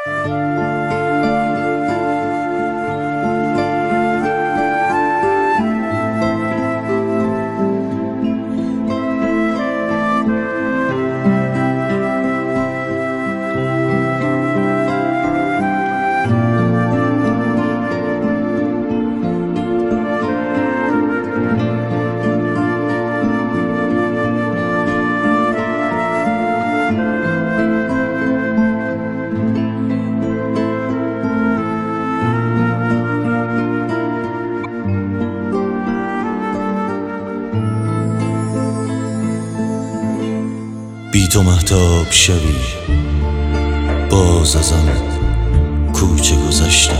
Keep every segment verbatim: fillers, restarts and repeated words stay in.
بی تو مهتاب شبی باز از آن کوچه گذشتم،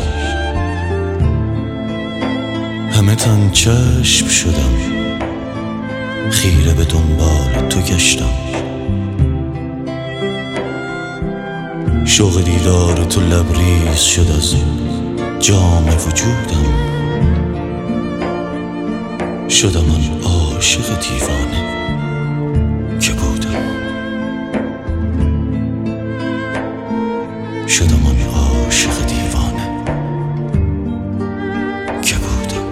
همه تن چشم شدم، خیره به دنبال تو گشتم. شوق دیدار تو لبریز شد از جام وجودم، شدم آن عاشق دیوانه که بودم، شدم آن عاشق دیوانه که بودم.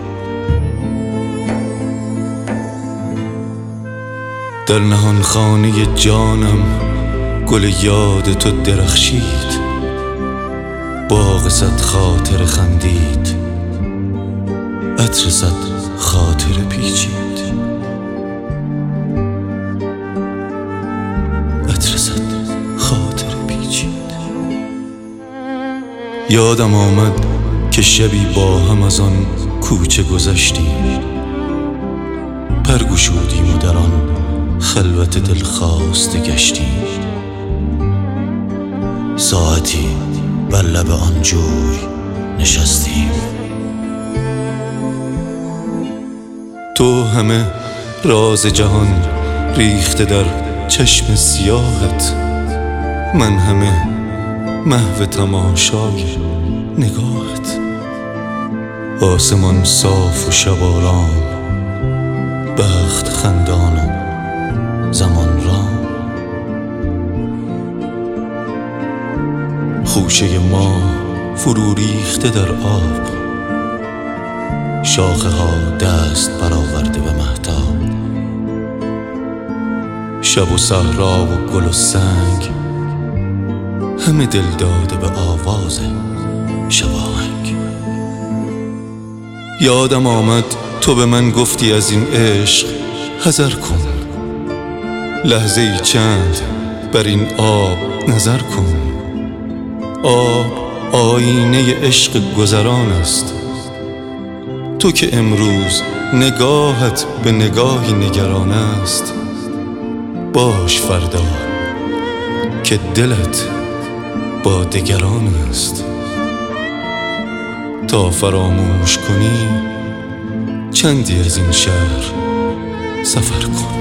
در نهان خانه جانم گل یاد تو درخشید، باغ صد خاطر خندید، عطر صد خاطر پیچید، عطر صد خاطر پیچید. یادم آمد که شبی با هم از آن کوچه گذشتیم، پرگشودیم و در آن خلوت دلخواسته گشتیم. ساعتی بر لب آن جوی نشستیم، تو همه راز جهان ریخته در چشم سیاهت، من همه محو تماشای نگاهت. آسمان صاف و شب آرام، بخت خندان و زمان رام. خوشه ما فرو ریخته در آب، شاخه ها دست برآورده به مهتاب. شب و صحرا و گل و سنگ، همه دل داده به آواز شباهنگ. یادم آمد تو به من گفتی از این عشق حذر کن، لحظه چند بر این آب نظر کن. آب آینه عشق گذران است، تو که امروز نگاهت به نگاهی نگران است. باش فردا که دلت با دگران است، تا فراموش کنی چندی از این شهر سفر کن،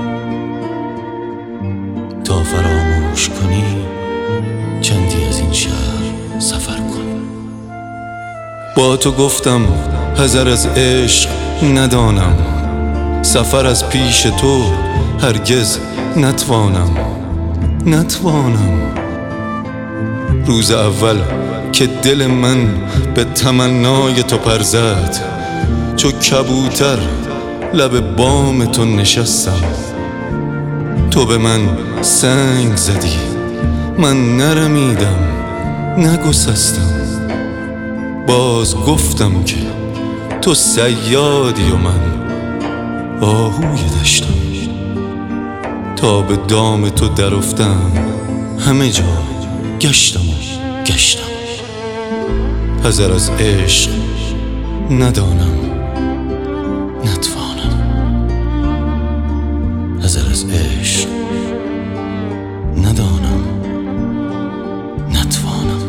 تا فراموش کنی چندی از این شهر سفر کن. با تو گفتم حذر از عشق ندانم، سفر از پیش تو هرگز نتوانم نتوانم. روز اول که دل من به تمنای تو پر زد، چو کبوتر لب بام تو نشستم. تو به من سنگ زدی، من نرمیدم نگسستم. باز گفتم که تو صیادی و من آهوی دشتم. تا به دام تو درافتم، همه جا گشتم و گشتم. حذر از عشق ندانم نتوانم، حذر از عشق ندانم نتوانم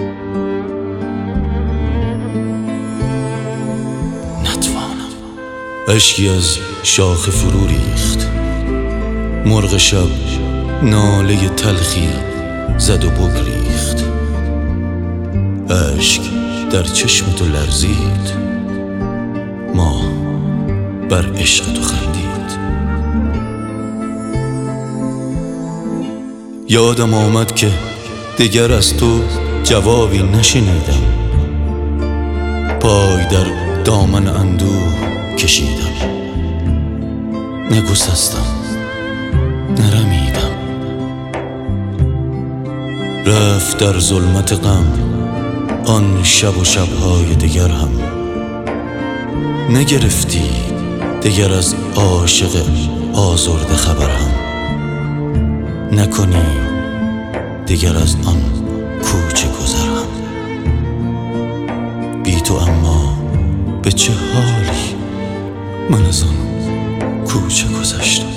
نتوانم. اشکی از شاخه فرو ریخت، مرغ شب ناله تلخی زد و بگریخت. اشک در چشم تو لرزید، ما بر عشق تو خندید. یادم آمد که دگر از تو جوابی نشنیدم. پای در دامن اندوه کشیدم، نگسستم، نرمیدم. رفت در ظلمت غم آن شب و شبهای دگر هم. نگرفتی دگر از عاشق آزرده خبر هم. نکنی دگر از آن کوچه گذر هم. بی تو اما به چه حالی من از آن کوچه گذشتم.